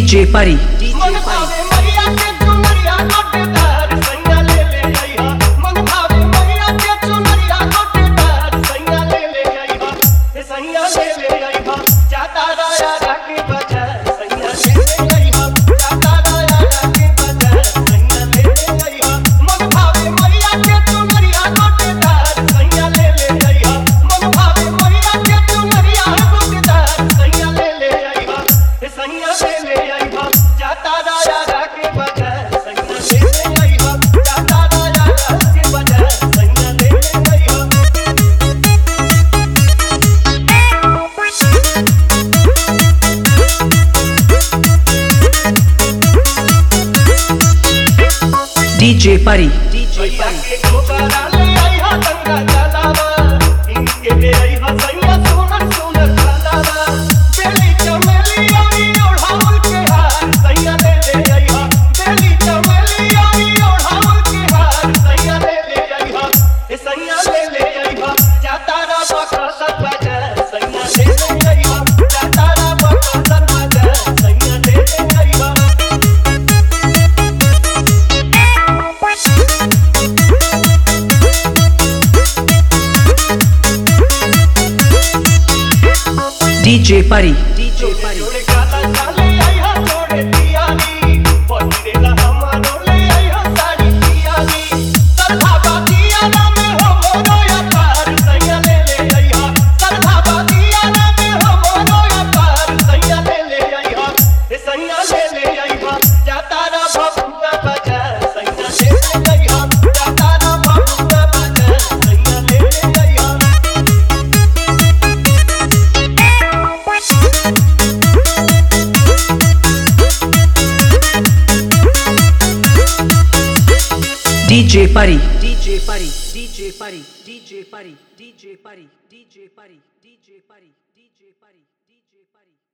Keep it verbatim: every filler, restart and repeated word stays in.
DJ परी DJ परी DJ परी डीजे परी डीजे परी डीजे परी डीजे परी डीजे परी डीजे परी डीजे परी डीजे परी डीजे परी डीजे परी